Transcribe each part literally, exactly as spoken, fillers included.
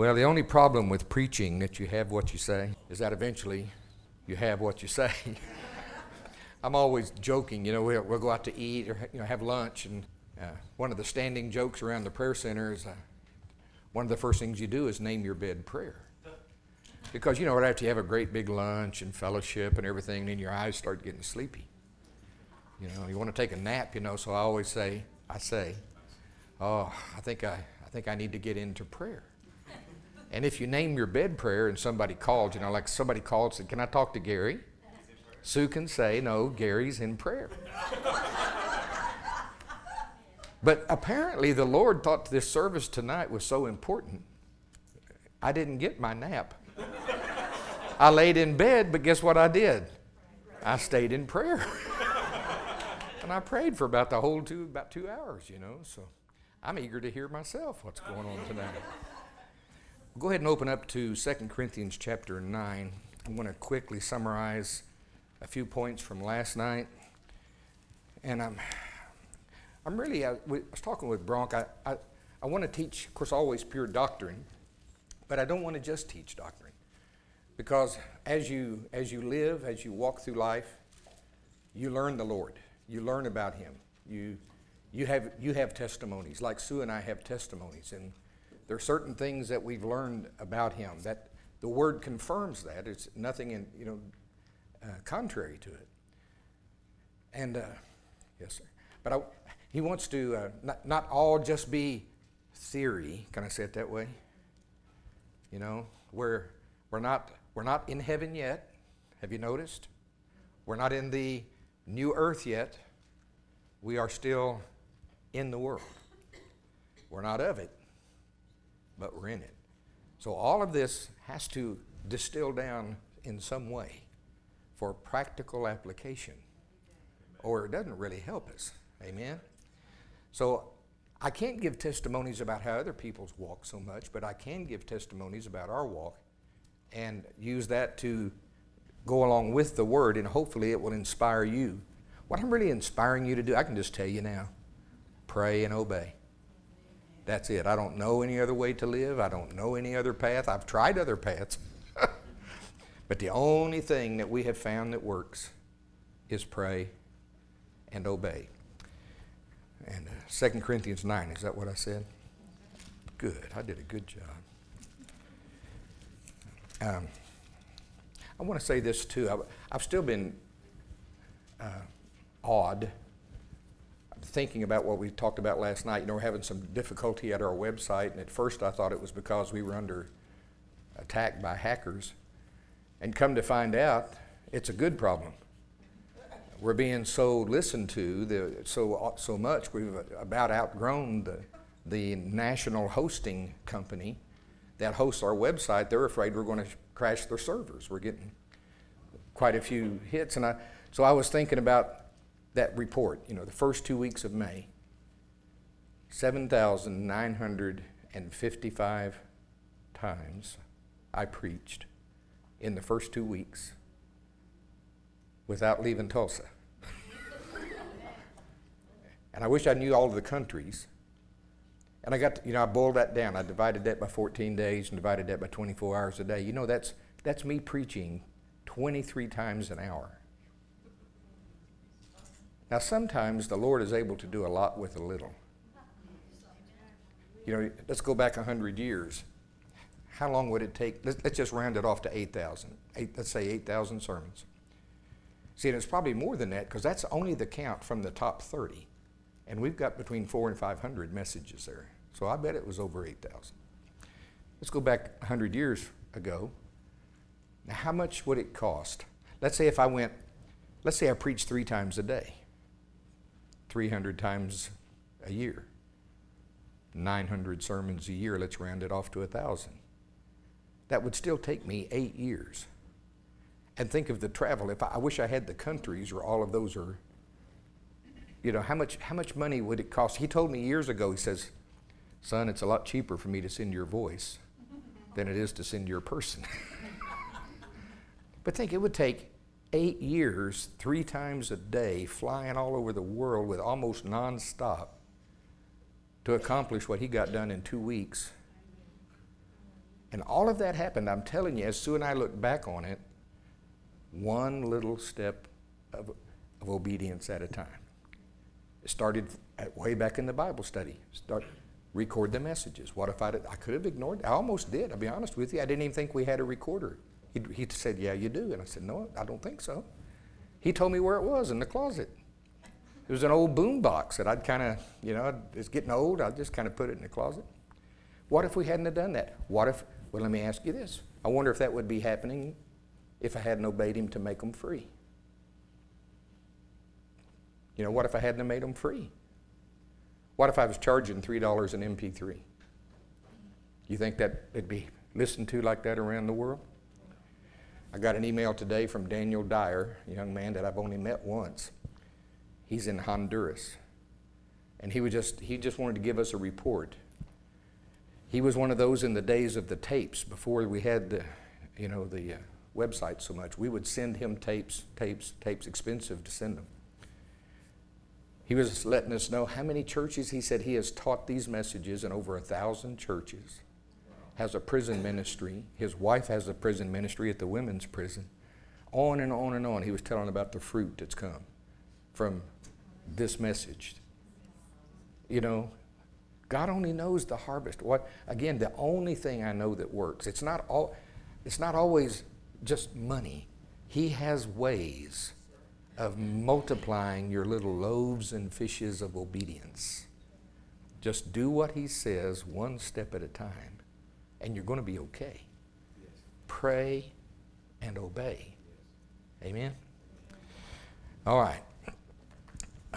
Well, the only problem with preaching that you have what you say is that eventually you have what you say. I'm always joking, you know, we'll, we'll go out to eat or you know have lunch, and uh, one of the standing jokes around the prayer center is uh, one of the first things you do is name your bed prayer. Because, you know, right after you have a great big lunch and fellowship and everything, then your eyes start getting sleepy. You know, you want to take a nap, you know, so I always say, I say, oh, I think I, I think I need to get into prayer. And if you name your bed prayer and somebody called, you know, like somebody called and said, can I talk to Gary? Sue can say, no, Gary's in prayer. But apparently the Lord thought this service tonight was so important, I didn't get my nap. I laid in bed, but guess what I did? I stayed in prayer. And I prayed for about the whole two, about two hours, you know, so I'm eager to hear myself what's going on tonight. Go ahead and open up to Second Corinthians chapter nine. I want to quickly summarize a few points from last night. And I'm I'm really, I was talking with Bronk, I, I, I want to teach, of course, always pure doctrine, but I don't want to just teach doctrine. Because as you as you live, as you walk through life, you learn the Lord. You learn about Him. You you have you have testimonies, like Sue and I have testimonies, and there are certain things that we've learned about Him that the Word confirms that. It's nothing in, you know, uh, contrary to it. And, uh, yes, sir. But I, He wants to uh, not, not all just be theory. Can I say it that way? You know, we're, we're, not, we're not in heaven yet. Have you noticed? We're not in the new earth yet. We are still in the world. We're not of it, but we're in it. So all of this has to distill down in some way for practical application, or it doesn't really help us. Amen? So I can't give testimonies about how other people's walk so much, but I can give testimonies about our walk and use that to go along with the Word, and hopefully it will inspire you. What I'm really inspiring you to do, I can just tell you now, pray and obey. That's it. I don't know any other way to live. I don't know any other path. I've tried other paths. But the only thing that we have found that works is pray and obey. And uh, Second Corinthians nine, is that what I said? Good. I did a good job. Um, I want to say this too. I've, I've still been uh, awed thinking about what we talked about last night. You know, we're having some difficulty at our website, and at first I thought it was because we were under attack by hackers. And come to find out, it's a good problem. We're being so listened to, the, so so much, we've about outgrown the, the national hosting company that hosts our website. They're afraid we're going to crash their servers. We're getting quite a few hits. And I, so I was thinking about that report, you know, the first two weeks of May, seven thousand nine hundred fifty-five times I preached in the first two weeks without leaving Tulsa. And I wish I knew all of the countries. And I got, to, you know, I boiled that down. I divided that by fourteen days and divided that by twenty-four hours a day. You know, that's that's me preaching twenty-three times an hour. Now, sometimes the Lord is able to do a lot with a little. You know, let's go back one hundred years. How long would it take? Let's, let's just round it off to eight thousand. Eight, let's say eight thousand sermons. See, and it's probably more than that because that's only the count from the top thirty. And we've got between four and five hundred messages there. So I bet it was over eight thousand. Let's go back one hundred years ago. Now, how much would it cost? Let's say if I went, let's say I preached three times a day. three hundred times a year. nine hundred sermons a year. Let's round it off to one thousand. That would still take me eight years. And think of the travel. If I, I wish I had the countries where all of those are, you know, how much how much money would it cost? He told me years ago, he says, son, it's a lot cheaper for me to send your voice than it is to send your person. But think, it would take eight years, three times a day, flying all over the world with almost nonstop to accomplish what he got done in two weeks And all of that happened, I'm telling you, as Sue and I look back on it, one little step of, of obedience at a time. It started at, way back in the Bible study. Start record the messages. What if I did? I could have ignored it. I almost did, I'll be honest with you. I didn't even think we had a recorder. He, he said, yeah, you do. And I said, no, I don't think so. He told me where it was, in the closet. It was an old boom box that I'd kind of, you know, it's getting old. I just kind of put it in the closet. What if we hadn't have done that? What if, well, let me ask you this. I wonder if that would be happening if I hadn't obeyed him to make them free. You know, what if I hadn't made them free? What if I was charging three dollars an M P three? You think that it'd be listened to like that around the world? I got an email today from Daniel Dyer, a young man that I've only met once. He's in Honduras. And he was just he just wanted to give us a report. He was one of those in the days of the tapes, before we had the, you know, the uh, website so much. We would send him tapes, tapes, tapes, expensive to send them. He was letting us know how many churches. He said he has taught these messages in over a thousand churches. Has a prison ministry. His wife has a prison ministry at the women's prison. On and on and on. He was telling about the fruit that's come from this message. You know, God only knows the harvest. What again, the only thing I know that works, it's not all it's not always just money. He has ways of multiplying your little loaves and fishes of obedience. Just do what he says one step at a time, and you're going to be okay. Yes. Pray and obey. Yes. Amen? All right. Uh,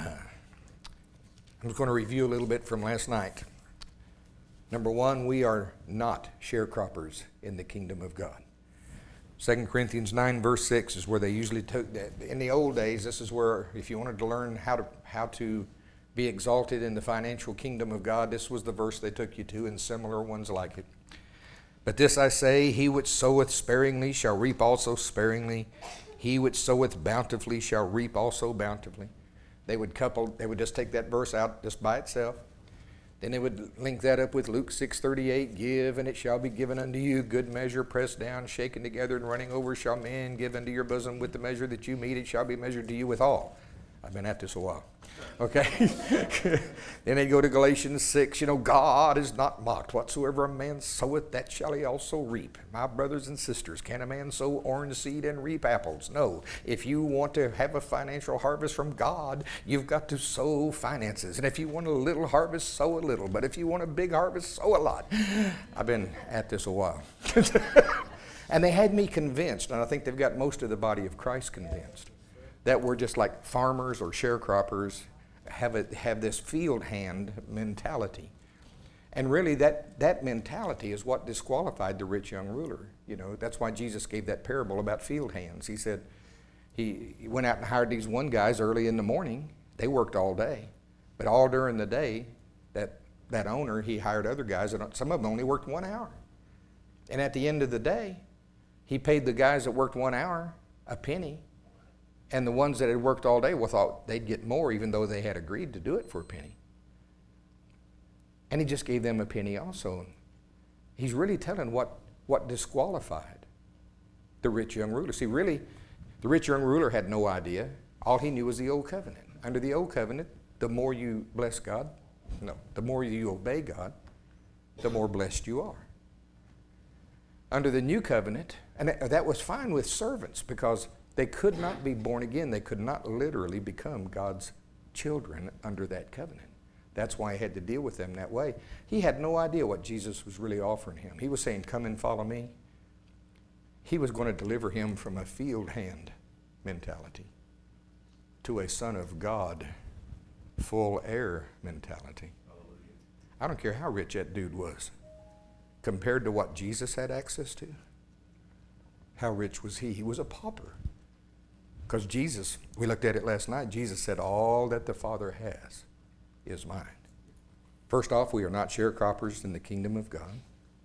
I'm just going to review a little bit from last night. Number one, we are not sharecroppers in the kingdom of God. Second Corinthians nine verse six is where they usually took that. In the old days, this is where if you wanted to learn how to how to be exalted in the financial kingdom of God, this was the verse they took you to, and similar ones like it. But this I say, he which soweth sparingly shall reap also sparingly. He which soweth bountifully shall reap also bountifully. They would couple, they would just take that verse out just by itself. Then they would link that up with Luke six thirty-eight, give and it shall be given unto you, good measure, pressed down, shaken together, and running over shall men give unto your bosom. With the measure that you meet, it shall be measured to you withal. I've been at this a while. Okay? Then they go to Galatians six, you know, God is not mocked. Whatsoever a man soweth, that shall he also reap. My brothers and sisters, can a man sow orange seed and reap apples? No. If you want to have a financial harvest from God, you've got to sow finances. And if you want a little harvest, sow a little. But if you want a big harvest, sow a lot. I've been at this a while. And they had me convinced, and I think they've got most of the body of Christ convinced, that we're just like farmers or sharecroppers, have a, have this field hand mentality. And really that, that mentality is what disqualified the rich young ruler. You know, that's why Jesus gave that parable about field hands. He said he, he went out and hired these one guys early in the morning. They worked all day. But all during the day, that, that owner, he hired other guys, and some of them only worked one hour. And at the end of the day, he paid the guys that worked one hour a penny. And the ones that had worked all day, well, thought they'd get more even though they had agreed to do it for a penny. And he just gave them a penny also. He's really telling what, what disqualified the rich young ruler. See, really, the rich young ruler had no idea. All he knew was the old covenant. Under the old covenant, the more you bless God, no, the more you obey God, the more blessed you are. Under the new covenant, and that, that was fine with servants because they could not be born again. They could not literally become God's children under that covenant. That's why he had to deal with them that way. He had no idea what Jesus was really offering him. He was saying, come and follow me. He was going to deliver him from a field hand mentality to a son of God, full heir mentality. I don't care how rich that dude was. Compared to what Jesus had access to, how rich was he? He was a pauper. Because Jesus, we looked at it last night, Jesus said, all that the Father has is mine. First off, we are not sharecroppers in the kingdom of God.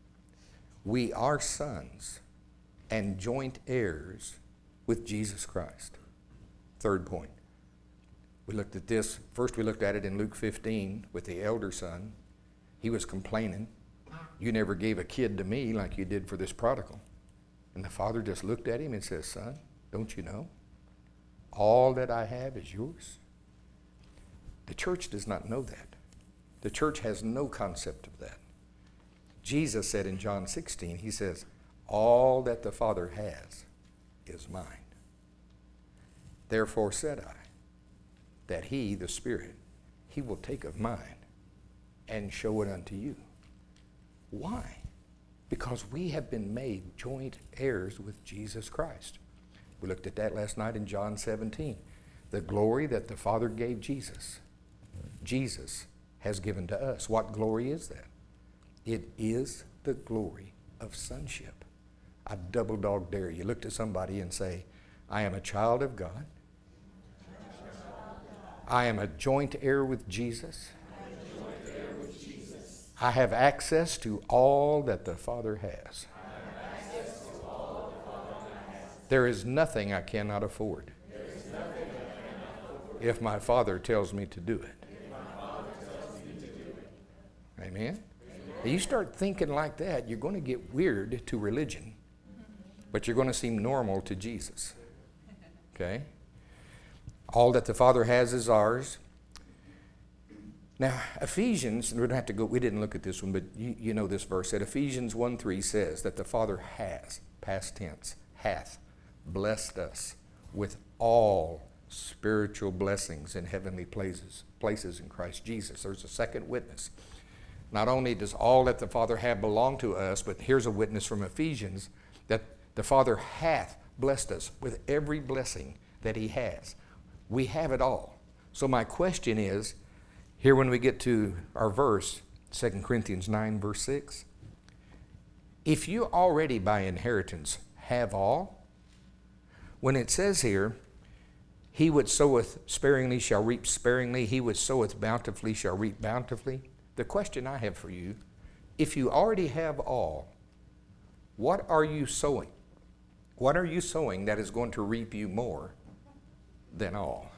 We are sons and joint heirs with Jesus Christ. Third point. We looked at this. First we looked at it in Luke fifteen with the elder son. He was complaining. You never gave a kid to me like you did for this prodigal. And the father just looked at him and says, son, don't you know? All that I have is yours. The church does not know that. The church has no concept of that. Jesus said in John sixteen, he says, all that the Father has is mine. Therefore said I, that he, the Spirit, he will take of mine and show it unto you. Why? Because we have been made joint heirs with Jesus Christ. We looked at that last night in John seventeen. The glory that the Father gave Jesus, Jesus has given to us. What glory is that? It is the glory of sonship. I double dog dare you. Look to somebody and say, I am a child of God. I am a joint heir with Jesus. I have access to all that the Father has. There is nothing I cannot afford if my Father tells me to do it. Amen? Now you start thinking like that, you're going to get weird to religion, but you're going to seem normal to Jesus. Okay? All that the Father has is ours. Now, Ephesians, we don't have to go, we didn't look at this one, but you, you know this verse, that Ephesians one three says that the Father has, past tense, hath blessed us with all spiritual blessings in heavenly places, places in Christ Jesus. There's a second witness. Not only does all that the Father have belong to us, but here's a witness from Ephesians that the Father hath blessed us with every blessing that he has. We have it all. So my question is, here when we get to our verse, Second Corinthians nine, verse six, if you already by inheritance have all, when it says here, he which soweth sparingly shall reap sparingly, he which soweth bountifully shall reap bountifully. The question I have for you, if you already have all, what are you sowing? What are you sowing that is going to reap you more than all?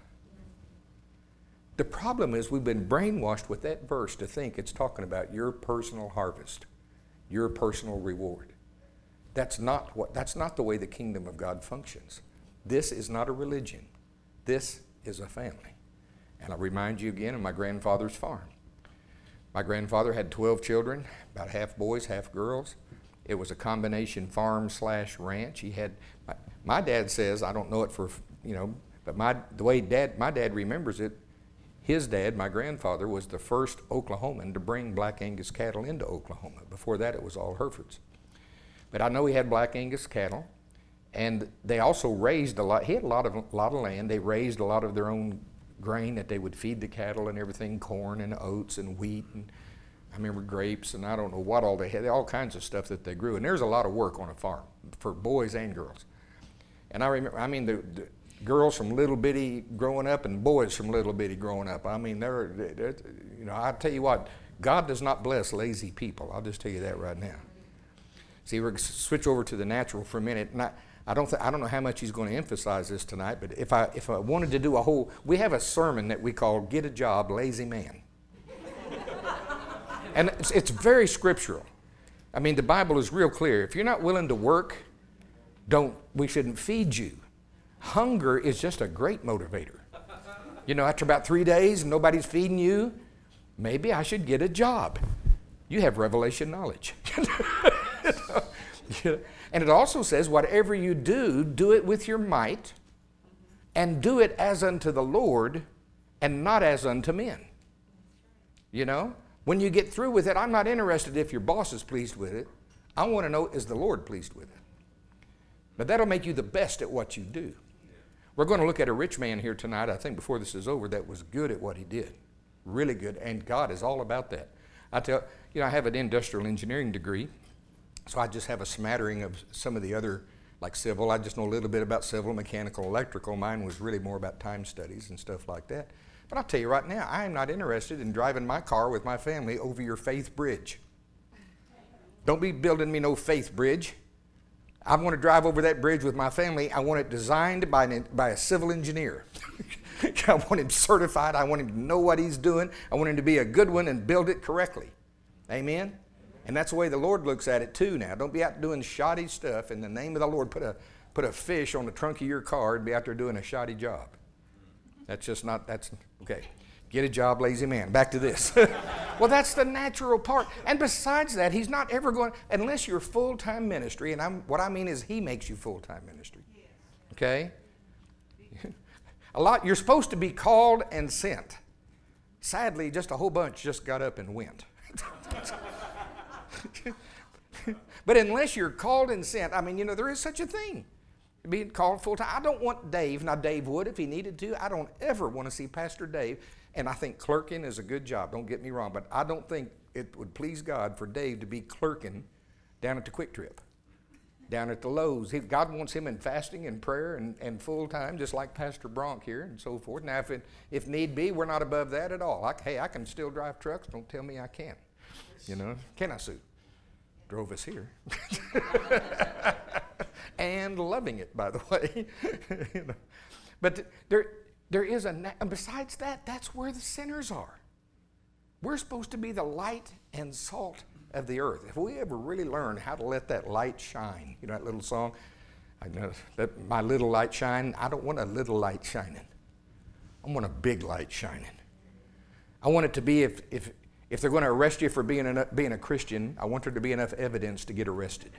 The problem is we've been brainwashed with that verse to think it's talking about your personal harvest, your personal reward. That's not what, that's not the way the kingdom of God functions. This is not a religion. This is a family. And I'll remind you again of my grandfather's farm. My grandfather had twelve children, about half boys, half girls. It was a combination farm slash ranch. He had, my, my dad says, I don't know it for, you know, but my the way dad, my dad remembers it, his dad, my grandfather, was the first Oklahoman to bring Black Angus cattle into Oklahoma. Before that, it was all Herefords. But I know he had Black Angus cattle, and they also raised a lot. He had a lot of, a lot of land. They raised a lot of their own grain that they would feed the cattle and everything, corn and oats and wheat, and I remember grapes, and I don't know what all they had, all kinds of stuff that they grew. And there's a lot of work on a farm for boys and girls. And I remember, I mean, the, the girls from little bitty growing up and boys from little bitty growing up. I mean, they're, they're, you know, I tell you what, God does not bless lazy people. I'll just tell you that right now. See, we're going to switch over to the natural for a minute. And I, I don't, th- I don't know how much he's going to emphasize this tonight, but if I, if I wanted to do a whole, we have a sermon that we call Get a Job, Lazy Man. And it's, it's very scriptural. I mean, the Bible is real clear. If you're not willing to work, don't, we shouldn't feed you. Hunger is just a great motivator. You know, after about three days and nobody's feeding you, maybe I should get a job. You have revelation knowledge. You know? You know? And it also says, whatever you do, do it with your might, and do it as unto the Lord and not as unto men. You know? When you get through with it, I'm not interested if your boss is pleased with it. I want to know, is the Lord pleased with it? But that'll make you the best at what you do. We're going to look at a rich man here tonight, I think before this is over, that was good at what he did. Really good. And God is all about that. I tell you know, I have an industrial engineering degree, so I just have a smattering of some of the other, like civil. I just know a little bit about civil, mechanical, electrical. Mine was really more about time studies and stuff like that. But I'll tell you right now, I am not interested in driving my car with my family over your faith bridge. Don't be building me no faith bridge. I want to drive over that bridge with my family. I want it designed by, an, by a civil engineer. I want him certified. I want him to know what he's doing. I want him to be a good one and build it correctly. Amen? And that's the way the Lord looks at it too now. Don't be out doing shoddy stuff in the name of the Lord. Put a, put a fish on the trunk of your car and be out there doing a shoddy job. That's just not, that's, okay. Get a job, lazy man. Back to this. Well, that's the natural part. And besides that, he's not ever going, unless you're full-time ministry, and I'm, what I mean is he makes you full-time ministry. Okay? A lot, you're supposed to be called and sent. Sadly, just a whole bunch just got up and went. But unless you're called and sent, I mean, you know, there is such a thing. Being called full-time. I don't want Dave. Now, Dave would if he needed to. I don't ever want to see Pastor Dave. And I think clerking is a good job. Don't get me wrong. But I don't think it would please God for Dave to be clerking down at the Quick Trip, down at the Lowe's. He, God wants him in fasting and prayer and, and full-time, just like Pastor Bronk here and so forth. Now, if, it, if need be, we're not above that at all. I, hey, I can still drive trucks. Don't tell me I can't. You know, can I, Sue? Drove us here. And loving it, by the way. You know. But there, there is a, and besides that, that's where the sinners are. We're supposed to be the light and salt of the earth. If we ever really learn how to let that light shine, you know that little song, I know that my little light shine. I don't want a little light shining. I want a big light shining. I want it to be if if if they're going to arrest you for being a, being a Christian, I want there to be enough evidence to get arrested.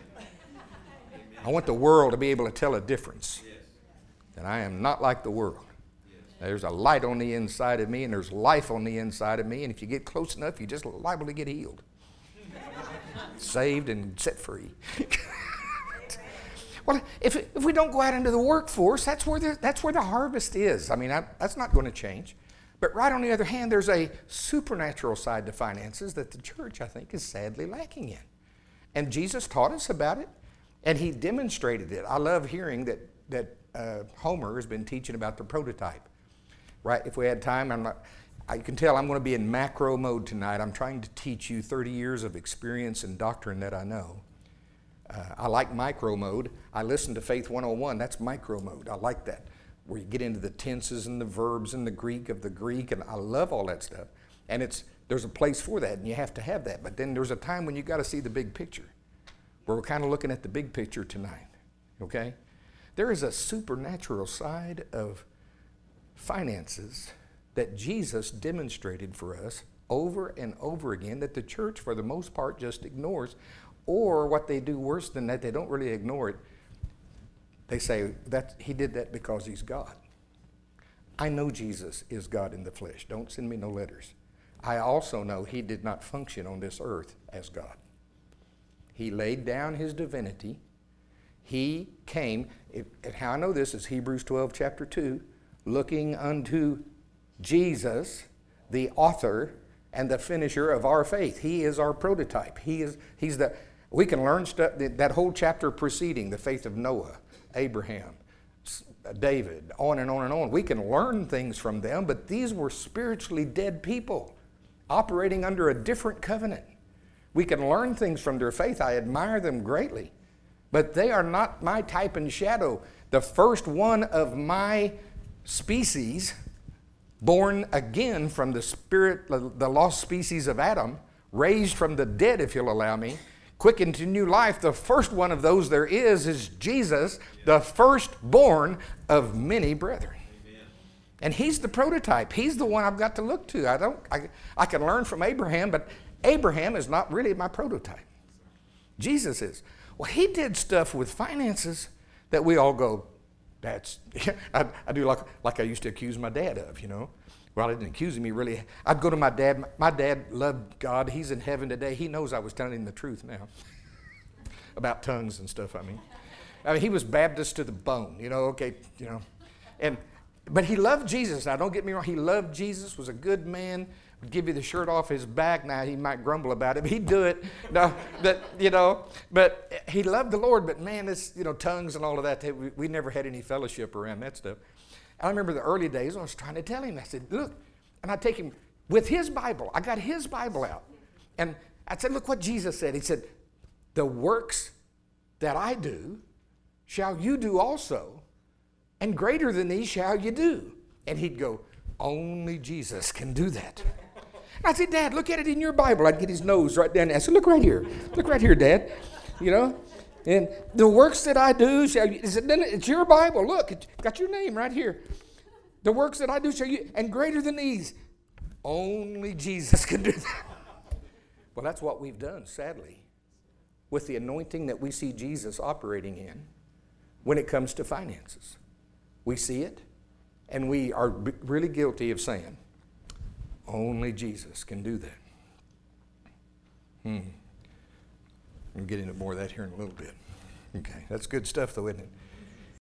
I want the world to be able to tell a difference. That I am not like the world. There's a light on the inside of me, and there's life on the inside of me, and if you get close enough, you're just liable to get healed. Saved and set free. Well, if, if we don't go out into the workforce, that's where the, that's where the harvest is. I mean, I, that's not going to change. But right on the other hand, there's a supernatural side to finances that the church, I think, is sadly lacking in. And Jesus taught us about it, and he demonstrated it. I love hearing that, that uh, Homer has been teaching about the prototype. Right? If we had time, I'm not, I can tell I'm going to be in macro mode tonight. I'm trying to teach you thirty years of experience and doctrine that I know. Uh, I like micro mode. I listen to Faith one oh one. That's micro mode. I like that, where you get into the tenses and the verbs and the Greek of the Greek, and I love all that stuff. And it's there's a place for that, and you have to have that. But then there's a time when you got to see the big picture, where we're kind of looking at the big picture tonight. Okay? There is a supernatural side of finances that Jesus demonstrated for us over and over again that the church, for the most part, just ignores. Or what they do worse than that, they don't really ignore it. They say that he did that because he's God. I know Jesus is God in the flesh. Don't send me no letters. I also know he did not function on this earth as God. He laid down his divinity. He came, it, and how I know this is Hebrews twelve, chapter two, looking unto Jesus, the author and the finisher of our faith. He is our prototype. He is, he's the, we can learn stuff, that whole chapter preceding, the faith of Noah, Abraham, David, on and on and on. We can learn things from them, but these were spiritually dead people operating under a different covenant. We can learn things from their faith. I admire them greatly, but they are not my type and shadow. The first one of my species, born again from the spirit, the lost species of Adam, raised from the dead, if you'll allow me, quickened to new life. The first one of those there is is Jesus, the firstborn of many brethren. Amen. And he's the prototype. He's the one I've got to look to. I don't. I, I can learn from Abraham, but Abraham is not really my prototype. Jesus is. Well, he did stuff with finances that we all go, that's, I, I do like, like I used to accuse my dad of, you know. Well, I didn't accuse him, he really, I'd go to my dad. My, my dad loved God. He's in heaven today. He knows I was telling him the truth now about tongues and stuff, I mean. I mean, he was Baptist to the bone, you know, okay, you know. And, but he loved Jesus. Now, don't get me wrong. He loved Jesus, was a good man, would give you the shirt off his back. Now, he might grumble about it, but he'd do it. No, that, you know, but he loved the Lord. But, man, this, you know, tongues and all of that, they, we, we never had any fellowship around that stuff. I remember the early days, I was trying to tell him. I said, look, and I'd take him with his Bible. I got his Bible out. And I said, look what Jesus said. He said, the works that I do shall you do also, and greater than these shall you do. And he'd go, only Jesus can do that. I said, Dad, look at it in your Bible. I'd get his nose right down there. I said, look right here. Look right here, Dad. You know? And the works that I do, shall you, is it, it's your Bible. Look, it's got your name right here. The works that I do shall you, and greater than these. Only Jesus can do that. Well, that's what we've done, sadly, with the anointing that we see Jesus operating in when it comes to finances. We see it, and we are b- really guilty of saying, only Jesus can do that. Hmm. We'll get into more of that here in a little bit. Okay, that's good stuff, though, isn't it?